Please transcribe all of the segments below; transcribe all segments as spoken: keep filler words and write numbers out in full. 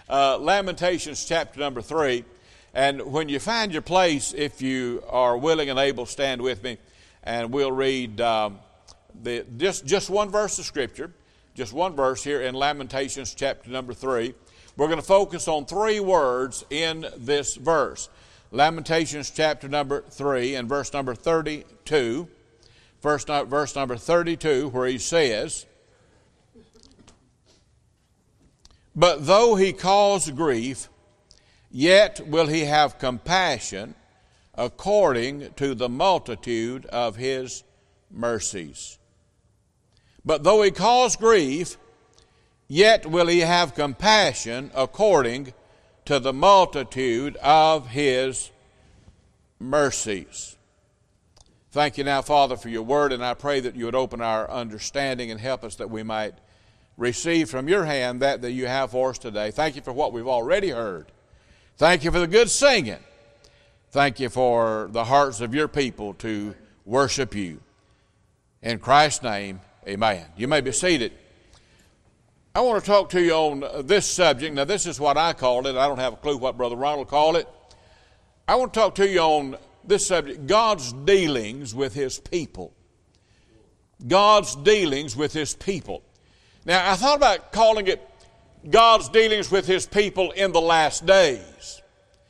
uh, Lamentations chapter number three. And when you find your place, if you are willing and able, stand with me, and we'll read um, the, just, just one verse of Scripture, just one verse here in Lamentations chapter number three. We're going to focus on three words in this verse. Lamentations chapter number three and verse number thirty-two. First, verse number thirty-two, where he says, "But though he cause grief, yet will he have compassion according to the multitude of his mercies. But though he cause grief, yet will he have compassion according to the multitude of his mercies." Thank you now, Father, for your word, and I pray that you would open our understanding and help us that we might receive from your hand that that you have for us today. Thank you for what we've already heard. Thank you for the good singing. Thank you for the hearts of your people to worship you. In Christ's name, amen. You may be seated. I want to talk to you on this subject. Now, this is what I called it. I don't have a clue what Brother Ronald called it. I want to talk to you on this subject, God's dealings with his people. God's dealings with his people. Now, I thought about calling it God's dealings with his people in the last days.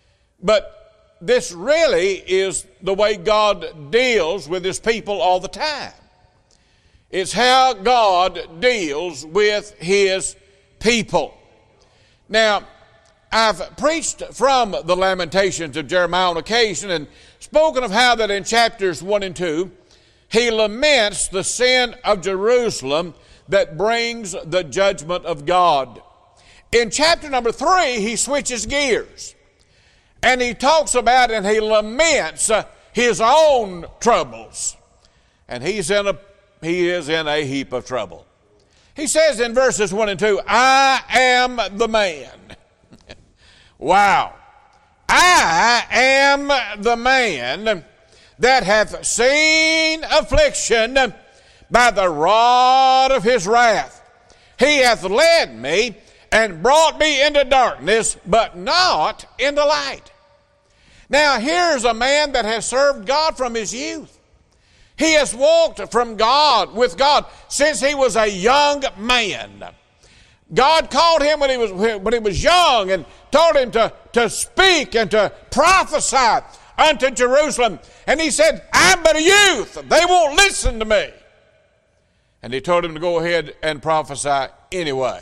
But this really is the way God deals with his people all the time. It's how God deals with his people. Now, I've preached from the Lamentations of Jeremiah on occasion and spoken of how that in chapters one and two, he laments the sin of Jerusalem that brings the judgment of God. In chapter number three, he switches gears. And he talks about and he laments uh, his own troubles. And he's in a, he is in a heap of trouble. He says in verses one and two, "I am the man." Wow. "I am the man that hath seen affliction by the rod of his wrath. He hath led me and brought me into darkness, but not into light." Now, here's a man that has served God from his youth. He has walked from God, with God, since he was a young man. God called him when he was, when he was young and told him to, to speak and to prophesy unto Jerusalem. And he said, "I'm but a youth. They won't listen to me." And he told him to go ahead and prophesy anyway.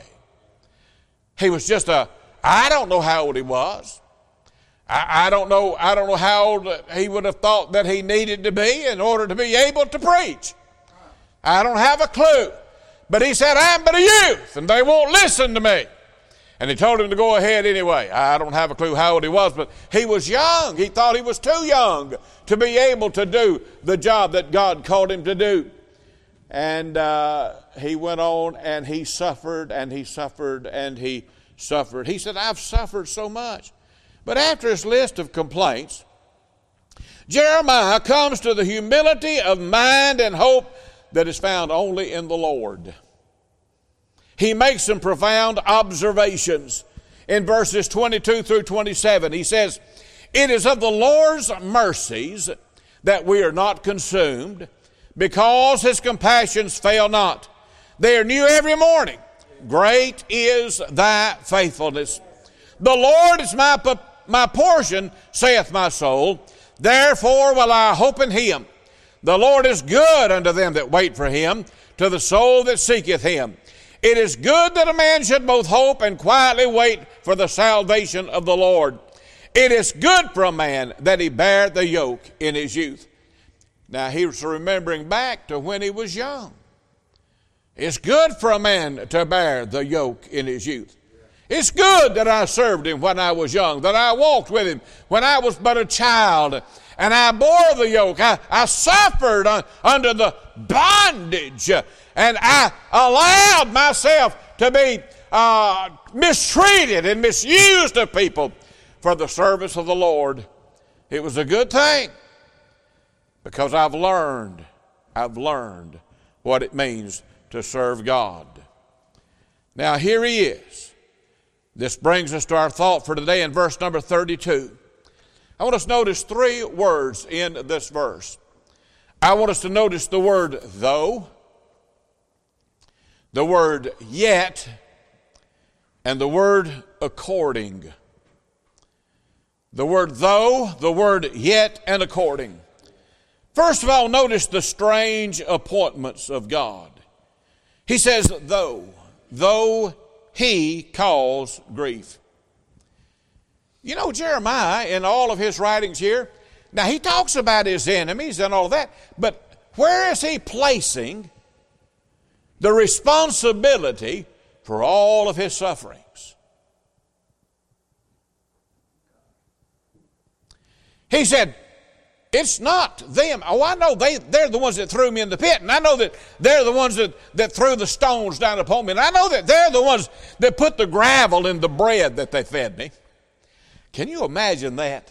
He was just a, I don't know how old he was. I, I don't know, I don't know how old he would have thought that he needed to be in order to be able to preach. I don't have a clue. But he said, "I'm but a youth, and they won't listen to me." And he told him to go ahead anyway. I don't have a clue how old he was, but he was young. He thought he was too young to be able to do the job that God called him to do. And uh, he went on and he suffered and he suffered and he suffered. He said, "I've suffered so much." But after his list of complaints, Jeremiah comes to the humility of mind and hope that is found only in the Lord. He makes some profound observations in verses twenty-two through twenty-seven. He says, "It is of the Lord's mercies that we are not consumed, because his compassions fail not. They are new every morning. Great is thy faithfulness. The Lord is my, my portion, saith my soul. Therefore will I hope in him. The Lord is good unto them that wait for him, to the soul that seeketh him. It is good that a man should both hope and quietly wait for the salvation of the Lord. It is good for a man that he bear the yoke in his youth." Now he was remembering back to when he was young. It's good for a man to bear the yoke in his youth. It's good that I served him when I was young, that I walked with him when I was but a child, and I bore the yoke. I, I suffered un, under the bondage, and I allowed myself to be uh, mistreated and misused of people for the service of the Lord. It was a good thing, because I've learned, I've learned what it means to serve God. Now here he is. This brings us to our thought for today in verse number thirty-two. I want us to notice three words in this verse. I want us to notice the word though, the word yet, and the word according. The word though, the word yet, and according. First of all, notice the strange appointments of God. He says, though, though he cause grief. You know, Jeremiah, in all of his writings here, now he talks about his enemies and all that, but where is he placing the responsibility for all of his sufferings? He said, it's not them. Oh, I know they, they're the ones that threw me in the pit, and I know that they're the ones that, that threw the stones down upon me, and I know that they're the ones that put the gravel in the bread that they fed me. Can you imagine that?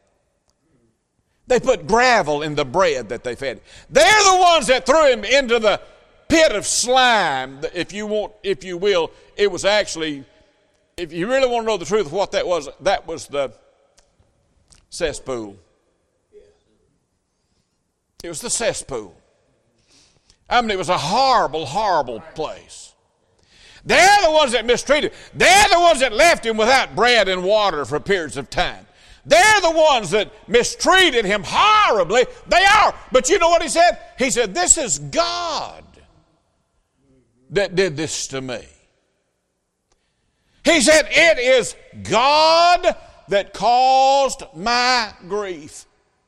They put gravel in the bread that they fed. They're the ones that threw him into the pit of slime, if you want, if you will. It was actually, if you really want to know the truth of what that was, that was the cesspool. It was the cesspool. I mean, it was a horrible, horrible place. They're the ones that mistreated. They're the ones that left him without bread and water for periods of time. They're the ones that mistreated him horribly. They are. But you know what he said? He said, this is God that did this to me. He said, it is God that caused my grief.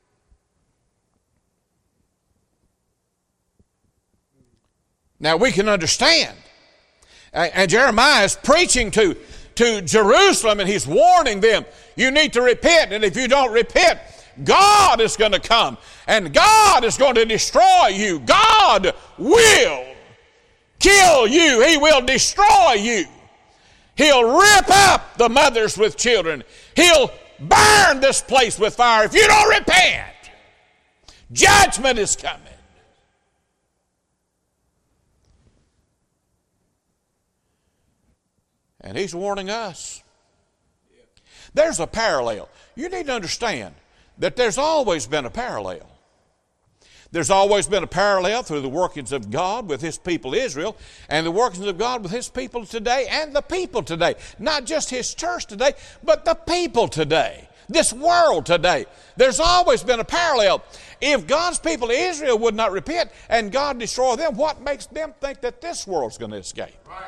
Now we can understand. And Jeremiah is preaching to, to Jerusalem, and he's warning them, you need to repent, and if you don't repent, God is going to come, and God is going to destroy you. God will kill you. He will destroy you. He'll rip up the mothers with children. He'll burn this place with fire if you don't repent. Judgment is coming. And he's warning us. There's a parallel. You need to understand that there's always been a parallel. There's always been a parallel through the workings of God with his people Israel, and the workings of God with his people today, and the people today. Not just his church today, but the people today. This world today. There's always been a parallel. If God's people Israel would not repent and God destroy them, what makes them think that this world's going to escape? Right.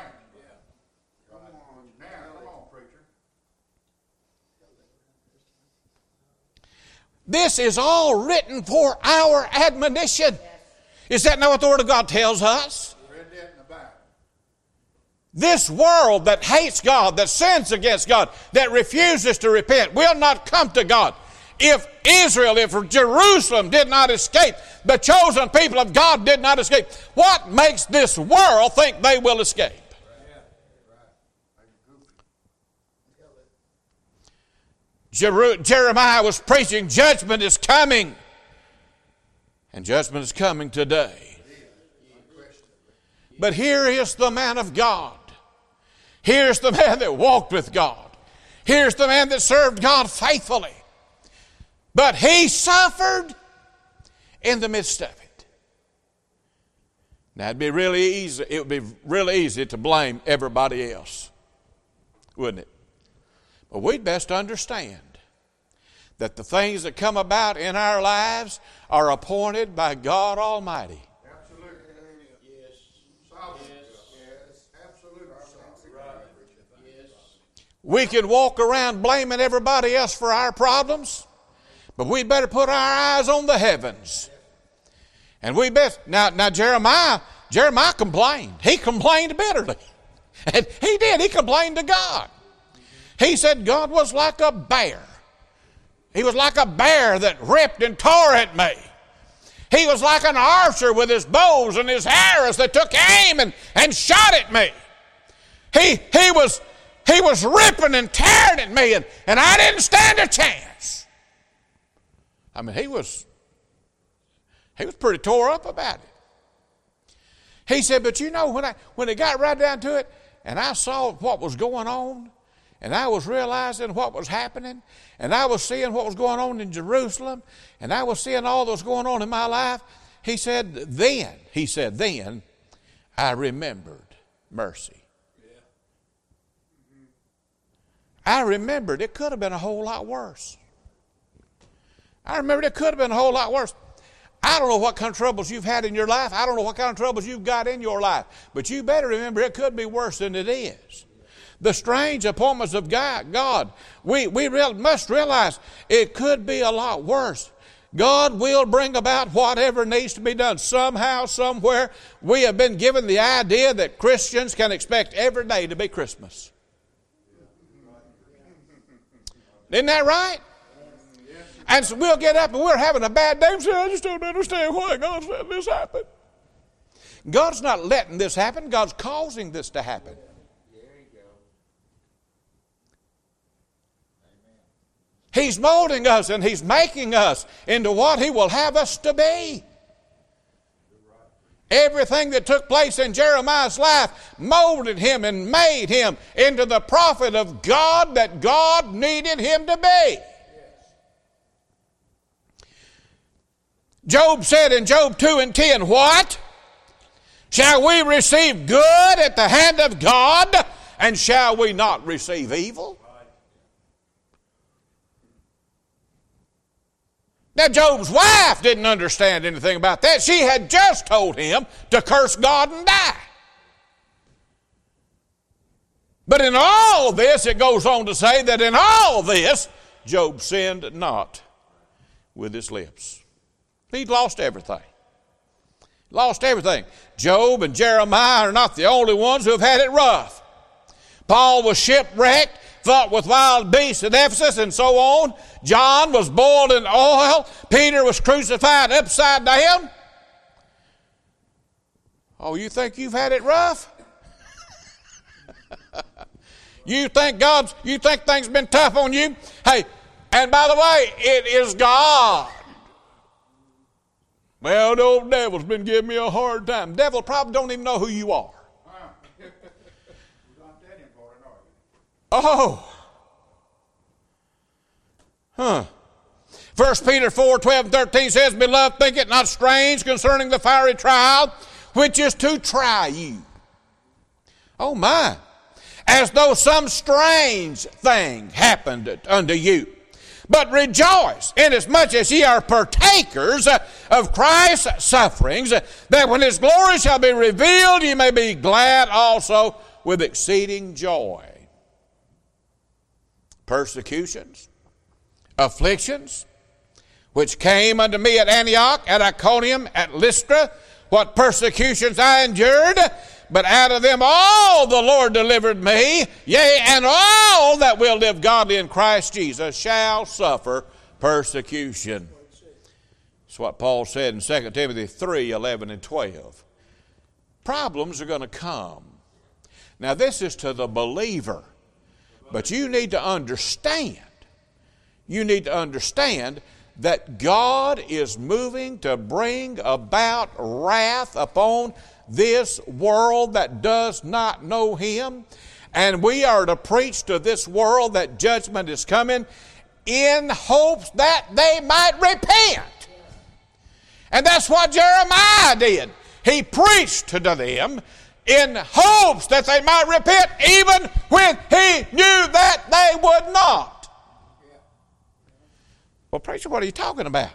This is all written for our admonition. Is that not what the Word of God tells us? Read that in the Bible. This world that hates God, that sins against God, that refuses to repent, will not come to God. If Israel, if Jerusalem did not escape, the chosen people of God did not escape, what makes this world think they will escape? Jeremiah was preaching, judgment is coming. And judgment is coming today. But here is the man of God. Here's the man that walked with God. Here's the man that served God faithfully. But he suffered in the midst of it. Now it'd be really easy, it would be really easy to blame everybody else, wouldn't it? But we'd best understand that the things that come about in our lives are appointed by God Almighty. Absolutely. Yes. Sovereign. Yes. Absolutely. Yes. We can walk around blaming everybody else for our problems, but we'd better put our eyes on the heavens. And we best now now Jeremiah, Jeremiah complained. He complained bitterly. And he did, he complained to God. He said God was like a bear. He was like a bear that ripped and tore at me. He was like an archer with his bows and his arrows that took aim and, and shot at me. He, he, was, he was ripping and tearing at me, and, and I didn't stand a chance. I mean, he was, he was pretty tore up about it. He said, but you know, when I when it got right down to it, and I saw what was going on, and I was realizing what was happening, and I was seeing what was going on in Jerusalem, and I was seeing all that was going on in my life, he said, then, he said, then I remembered mercy. I remembered it could have been a whole lot worse. I remembered it could have been a whole lot worse. I don't know what kind of troubles you've had in your life. I don't know what kind of troubles you've got in your life. But you better remember it could be worse than it is. The strange appointments of God, we, we real, must realize it could be a lot worse. God will bring about whatever needs to be done. Somehow, somewhere, we have been given the idea that Christians can expect every day to be Christmas. Isn't that right? And so we'll get up and we're having a bad day and say, I just don't understand why God's letting this happen. God's not letting this happen. God's causing this to happen. He's molding us and He's making us into what He will have us to be. Everything that took place in Jeremiah's life molded him and made him into the prophet of God that God needed him to be. Job said in Job two and ten, what? Shall we receive good at the hand of God, and shall we not receive evil? Now, Job's wife didn't understand anything about that. She had just told him to curse God and die. But in all this, it goes on to say that in all this, Job sinned not with his lips. He'd lost everything. Lost everything. Job and Jeremiah are not the only ones who have had it rough. Paul was shipwrecked, fought with wild beasts at Ephesus, and so on. John was boiled in oil. Peter was crucified upside down. Oh, you think you've had it rough? You think God's, you think things have been tough on you? Hey, and by the way, it is God. Well, the old devil's been giving me a hard time. The devil probably don't even know who you are. Oh. Huh. First Peter four, twelve and thirteen says, beloved, think it not strange concerning the fiery trial, which is to try you. Oh my. As though some strange thing happened unto you. But rejoice, inasmuch as ye are partakers of Christ's sufferings, that when His glory shall be revealed, ye may be glad also with exceeding joy. Persecutions, afflictions, which came unto me at Antioch, at Iconium, at Lystra, what persecutions I endured, but out of them all the Lord delivered me, yea, and all that will live godly in Christ Jesus shall suffer persecution. That's what Paul said in Second Timothy three, eleven and twelve. Problems are going to come. Now this is to the believer. But you need to understand, you need to understand that God is moving to bring about wrath upon this world that does not know Him. And we are to preach to this world that judgment is coming in hopes that they might repent. And that's what Jeremiah did. He preached to them in hopes that they might repent, even when he knew that they would not. Well, preacher, what are you talking about?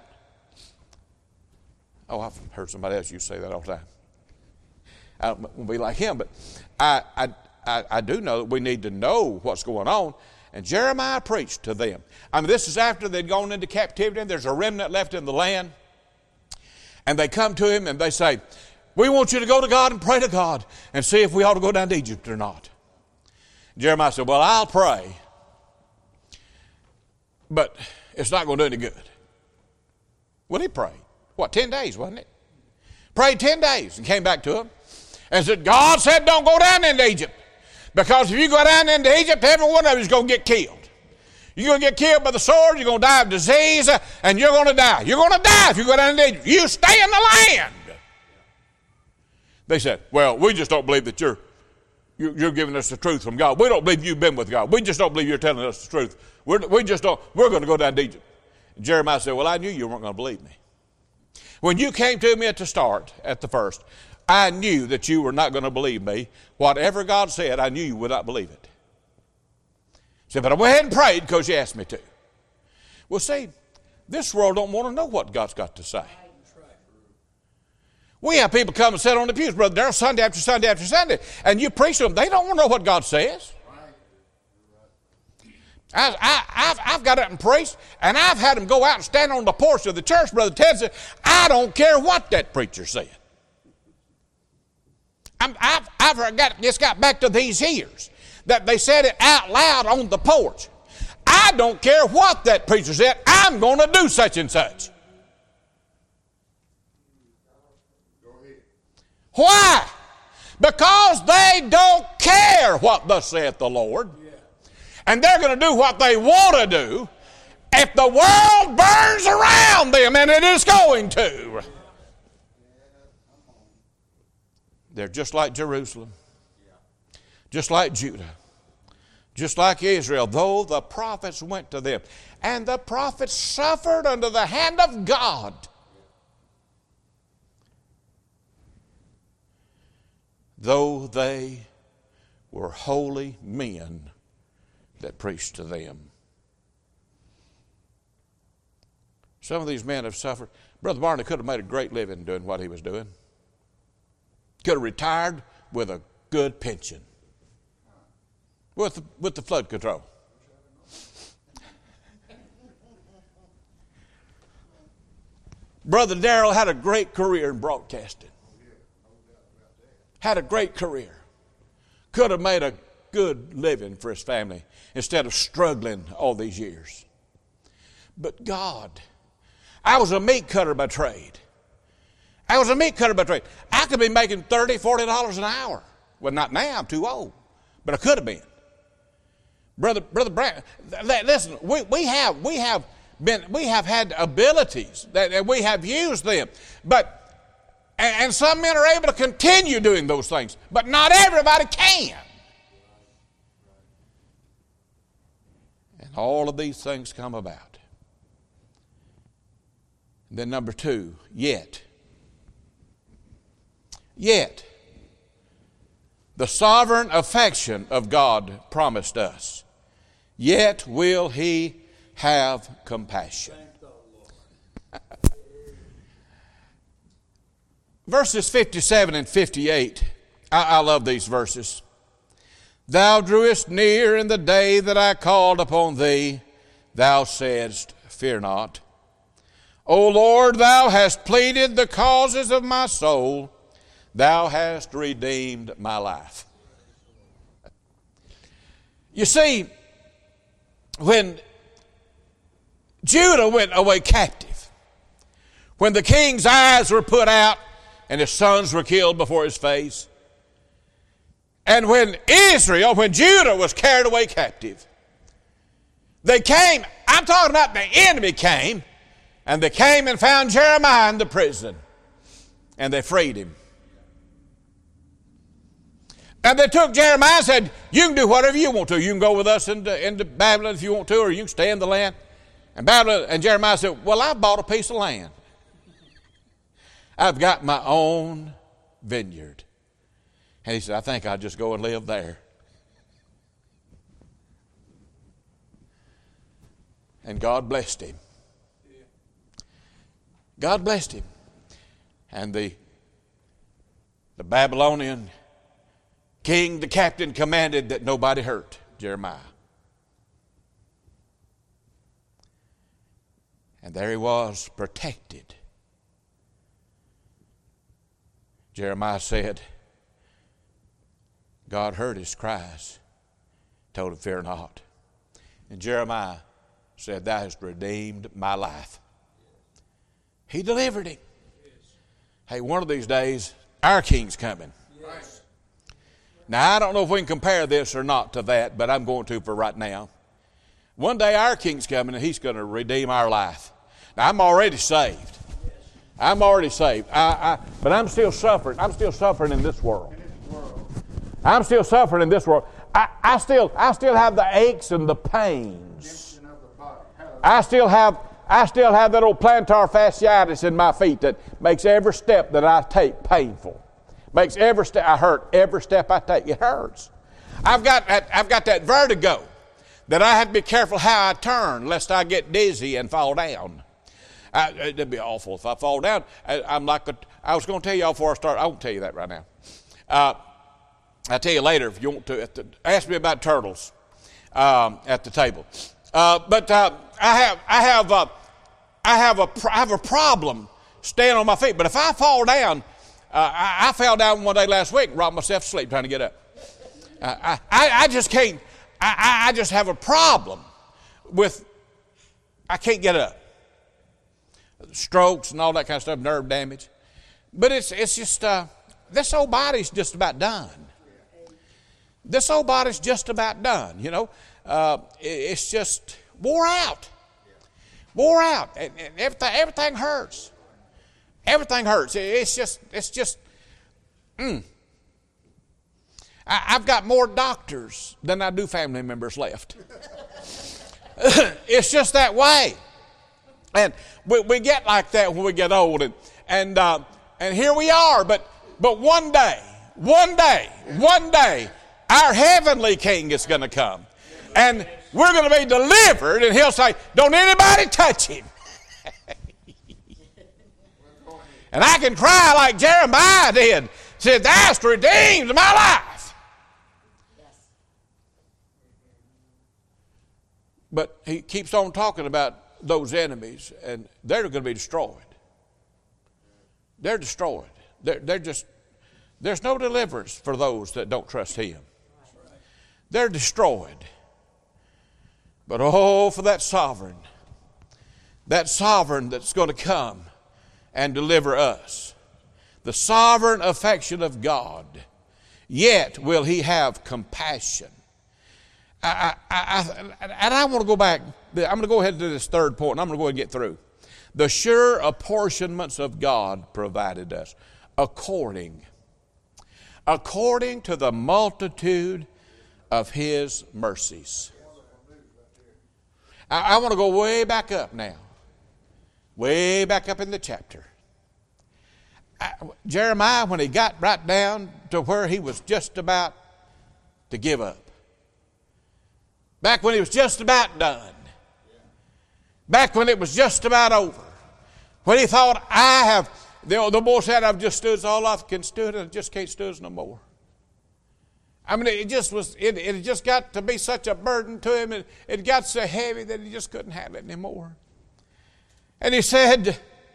Oh, I've heard somebody else used to say that all the time. I don't want to be like him, but I, I, I, I do know that we need to know what's going on. And Jeremiah preached to them. I mean, this is after they'd gone into captivity, and there's a remnant left in the land. And they come to him and they say, we want you to go to God and pray to God and see if we ought to go down to Egypt or not. Jeremiah said, well, I'll pray, but it's not going to do any good. Well, he prayed. What, ten days, wasn't it? Prayed ten days and came back to him and said, God said don't go down into Egypt, because if you go down into Egypt, every one of you is going to get killed. You're going to get killed by the sword, you're going to die of disease, and you're going to die. You're going to die if you go down into Egypt. You stay in the land. They said, well, we just don't believe that you're you, you're giving us the truth from God. We don't believe you've been with God. We just don't believe you're telling us the truth. We're, we just don't, we're going to go down to Egypt. And Jeremiah said, well, I knew you weren't going to believe me. When you came to me at the start, at the first, I knew that you were not going to believe me. Whatever God said, I knew you would not believe it. He said, but I went ahead and prayed because you asked me to. Well, see, this world don't want to know what God's got to say. We have people come and sit on the pews, Brother Darrell, Sunday after Sunday after Sunday, and you preach to them. They don't want to know what God says. I, I, I've, I've got up and preached, and I've had them go out and stand on the porch of the church, Brother Ted said, I don't care what that preacher said. I'm, I've, I've got, just got back to these years that they said it out loud on the porch. I don't care what that preacher said. I'm going to do such and such. Why? Because they don't care what thus saith the Lord. And they're going to do what they want to do if the world burns around them, and it is going to. They're just like Jerusalem, just like Judah, just like Israel, though the prophets went to them. And the prophets suffered under the hand of God. Though they were holy men that preached to them. Some of these men have suffered. Brother Barney could have made a great living doing what he was doing. Could have retired with a good pension. With the, with the flood control. Brother Darrell had a great career in broadcasting. Had a great career. Could have made a good living for his family instead of struggling all these years. But God, I was a meat cutter by trade. I was a meat cutter by trade. I could be making thirty dollars, forty dollars an hour. Well, not now, I'm too old. But I could have been. Brother, Brother Brad, listen, we, we have we have been we have had abilities that, that we have used them. But and, and some men are able to continue doing those things, but not everybody can. And all of these things come about. And then number two, yet. Yet, the sovereign affection of God promised us, yet will he have compassion. Verses fifty-seven and fifty-eight, I, I love these verses. Thou drewest near in the day that I called upon thee. Thou saidst, fear not. O Lord, thou hast pleaded the causes of my soul. Thou hast redeemed my life. You see, when Judah went away captive, when the king's eyes were put out and his sons were killed before his face, and when Israel, when Judah was carried away captive, they came, I'm talking about the enemy came, and they came and found Jeremiah in the prison, and they freed him. And they took Jeremiah and said, you can do whatever you want to. You can go with us into, into Babylon if you want to, or you can stay in the land. And Babylon, and Jeremiah said, well, I bought a piece of land. I've got my own vineyard. And he said, I think I'll just go and live there. And God blessed him. God blessed him. And the, the Babylonian king, the captain, commanded that nobody hurt Jeremiah. And there he was, protected. Jeremiah said, God heard his cries, told him, fear not. And Jeremiah said, thou hast redeemed my life. He delivered him. Yes. Hey, one of these days, our king's coming. Yes. Now, I don't know if we can compare this or not to that, but I'm going to for right now. One day, our king's coming, and he's going to redeem our life. Now, I'm already saved. Yes. I'm already saved. I, I, but I'm still suffering. I'm still suffering in this world. I'm still suffering in this world. I, I still I still have the aches and the pains. I still have I still have that old plantar fasciitis in my feet that makes every step that I take painful. Makes every step I hurt every step I take. It hurts. I've got that, I've got that vertigo that I have to be careful how I turn lest I get dizzy and fall down. I, it'd be awful if I fall down. I, I'm like a, I was going to tell y'all before I start. I won't tell you that right now. Uh, I'll tell you later if you want to. At the, ask me about turtles um, at the table. Uh, but uh, I have I have uh, I have a I have a problem staying on my feet. But if I fall down, uh, I, I fell down one day last week and rocked myself to sleep trying to get up. Uh, I, I I just can't. I I just have a problem with. I can't get up. Strokes and all that kind of stuff, nerve damage. But it's it's just uh, this old body's just about done. This old body's just about done, you know. Uh, it's just wore out. Wore out. And, and everything, everything hurts. Everything hurts. It's just, it's just, mm. I, I've got more doctors than I do family members left. It's just that way. And we, we get like that when we get old. And, and, uh, and here we are. But, but one day, one day, one day, our heavenly King is going to come. And we're going to be delivered. And he'll say, don't anybody touch him. And I can cry like Jeremiah did. Said, thou'st redeemed my life. But he keeps on talking about those enemies. And they're going to be destroyed. They're destroyed. They're, they're just, there's no deliverance for those that don't trust him. They're destroyed. But oh, for that sovereign, that sovereign that's going to come and deliver us. The sovereign affection of God. Yet will he have compassion. I, I, I, and I want to go back. I'm going to go ahead to this third point, and I'm going to go ahead and get through. The sure apportionments of God provided us according, according to the multitude of his mercies. I, I want to go way back up now. Way back up in the chapter. I, Jeremiah, when he got right down to where he was just about to give up. Back when he was just about done. Back when it was just about over. When he thought, I have, the, the boy said, I've just stood all I can stood and I just can't stood no more. I mean, it just was, it, it just got to be such a burden to him. It, it got so heavy that he just couldn't handle it anymore. And he said,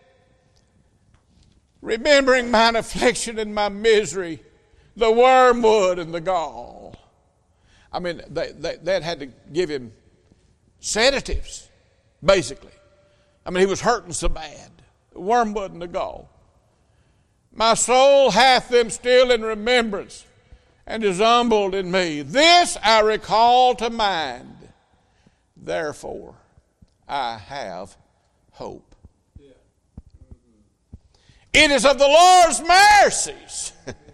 remembering mine affliction and my misery, the wormwood and the gall. I mean, they, they, they had to give him sedatives, basically. I mean, he was hurting so bad. The wormwood and the gall. My soul hath them still in remembrance, and is humbled in me. This I recall to mind. Therefore, I have hope. Yeah. Mm-hmm. It is of the Lord's mercies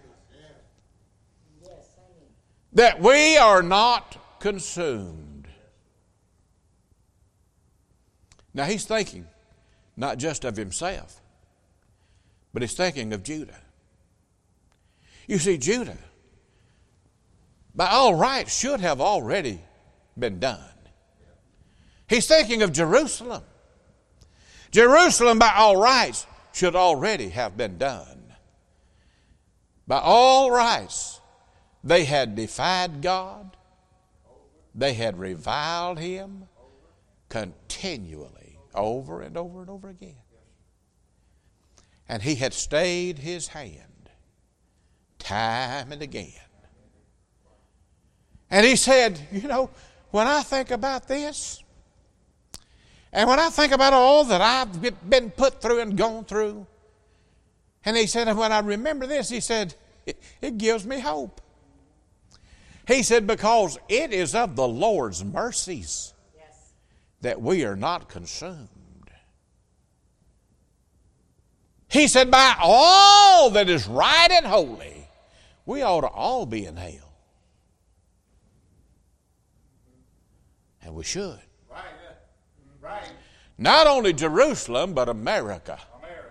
that we are not consumed. Now he's thinking not just of himself, but he's thinking of Judah. You see, Judah, by all rights, should have already been done. He's thinking of Jerusalem. Jerusalem, by all rights, should already have been done. By all rights, they had defied God. They had reviled him continually, over and over and over again. And he had stayed his hand time and again. And he said, you know, when I think about this, and when I think about all that I've been put through and gone through, and he said, when I remember this, he said, it, it gives me hope. He said, because it is of the Lord's mercies yes. that we are not consumed. He said, by all that is right and holy, we ought to all be in hell. And we should. Right. Right. Not only Jerusalem, but America. America.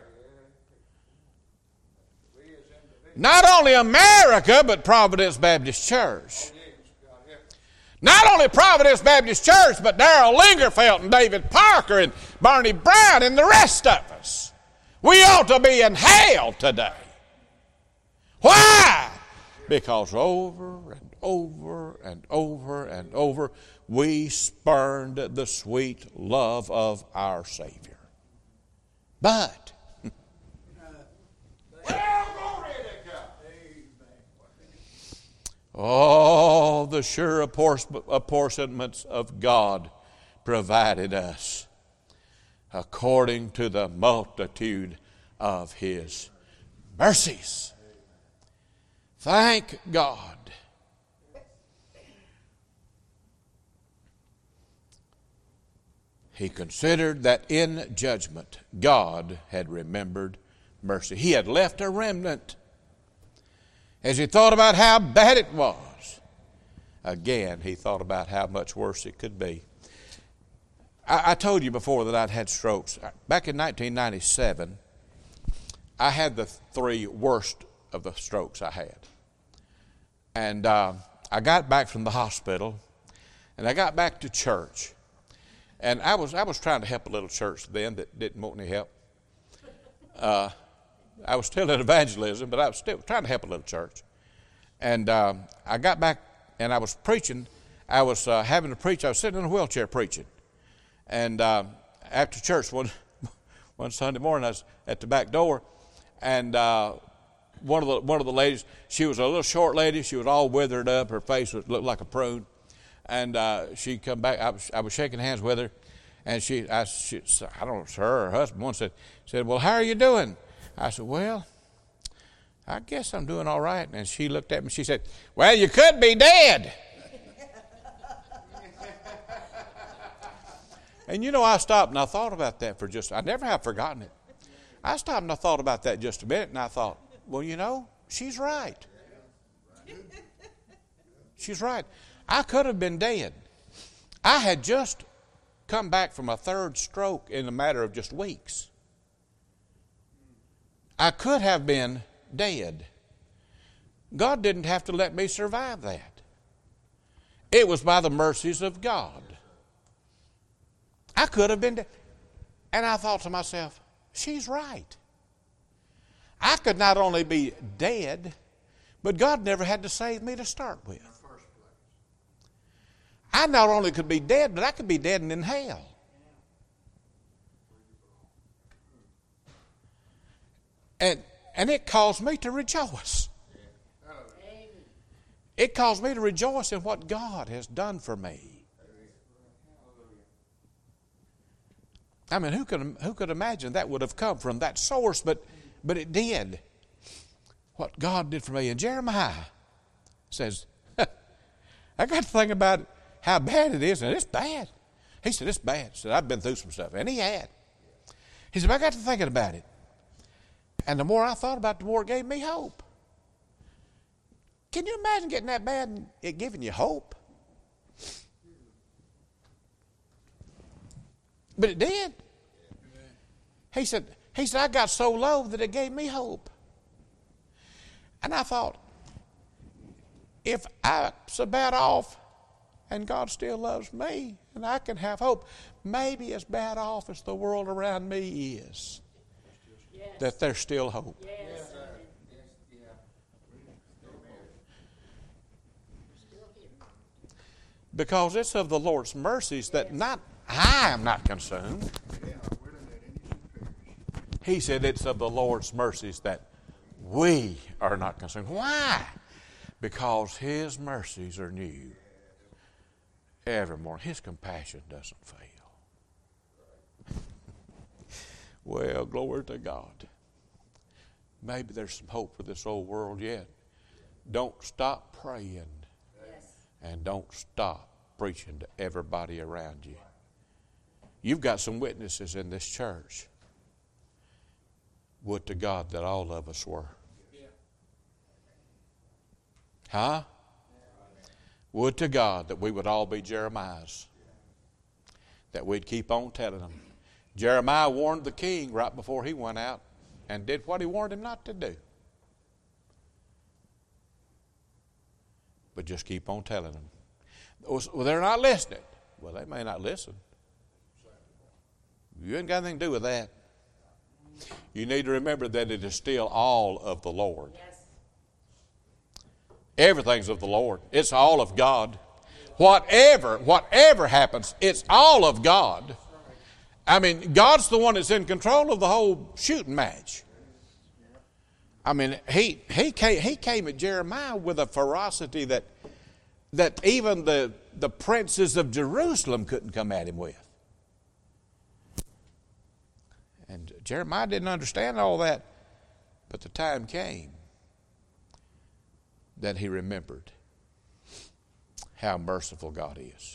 Not only America, but Providence Baptist Church. Not only Providence Baptist Church, but Darrell Lingerfeld and David Parker and Barney Brown and the rest of us. We ought to be in hell today. Why? Because over and over and over and over we spurned the sweet love of our Savior. But all the sure apportionments of God provided us according to the multitude of His mercies. Thank God. He considered that in judgment God had remembered mercy. He had left a remnant. As he thought about how bad it was, again he thought about how much worse it could be. I, I told you before that I'd had strokes. Back in nineteen ninety-seven, I had the three worst of the strokes I had. And uh, I got back from the hospital, and I got back to church. And I was I was trying to help a little church then that didn't want any help. Uh, I was still in evangelism, but I was still trying to help a little church. And um, I got back, and I was preaching. I was uh, having to preach. I was sitting in a wheelchair preaching. And uh, after church one one Sunday morning, I was at the back door, and uh, one of the one of the ladies, she was a little short lady. She was all withered up. Her face was, looked like a prune. And uh, she come back. I was, I was shaking hands with her, and she, I, she, I don't know, it's her or her husband. One said, said, "Well, how are you doing?" I said, "Well, I guess I'm doing all right." And she looked at me. She said, "Well, you could be dead." And you know, I stopped and I thought about that for just. I never have forgotten it. I stopped and I thought about that just a minute, and I thought, well, you know, she's right. She's right. I could have been dead. I had just come back from a third stroke in a matter of just weeks. I could have been dead. God didn't have to let me survive that. It was by the mercies of God. I could have been dead. And I thought to myself, she's right. I could not only be dead, but God never had to save me to start with. I not only could be dead, but I could be dead and in hell. And, and it caused me to rejoice. It caused me to rejoice in what God has done for me. I mean, who could, who could imagine that would have come from that source, but, but it did. What God did for me. And Jeremiah says, I got to think about how bad it is, and it's bad. He said, it's bad. He said, I've been through some stuff, and he had. He said, I got to thinking about it. And the more I thought about it, the more it gave me hope. Can you imagine getting that bad and it giving you hope? But it did. He said, he said, I got so low that it gave me hope. And I thought, if I'm so bad off and God still loves me and I can have hope, maybe as bad off as the world around me is, yes, that there's still hope. Yes. Because it's of the Lord's mercies that not I am not consumed. He said it's of the Lord's mercies that we are not consumed. Why? Because His mercies are new every morning. His compassion doesn't fail. Well, glory to God. Maybe there's some hope for this old world yet. Don't stop praying. Yes. And don't stop preaching to everybody around you. You've got some witnesses in this church. Would to God that all of us were. Huh? Would to God that we would all be Jeremiahs. that we'd keep on telling them. Jeremiah warned the king right before he went out and did what he warned him not to do. But just keep on telling them. Well, they're not listening. Well, they may not listen. You ain't got anything to do with that. You need to remember that it is still all of the Lord. Yes. Everything's of the Lord. It's all of God. Whatever, whatever happens, it's all of God. I mean, God's the one that's in control of the whole shooting match. I mean, he he came, he came at Jeremiah with a ferocity that that even the, the princes of Jerusalem couldn't come at him with. And Jeremiah didn't understand all that, but the time came that he remembered how merciful God is.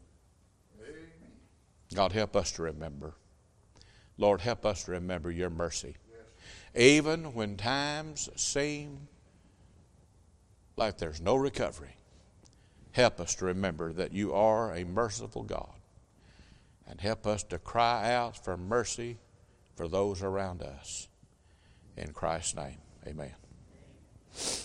God, help us to remember. Lord, help us to remember your mercy. Even when times seem like there's no recovery, help us to remember that you are a merciful God. And help us to cry out for mercy for those around us. In Christ's name, amen.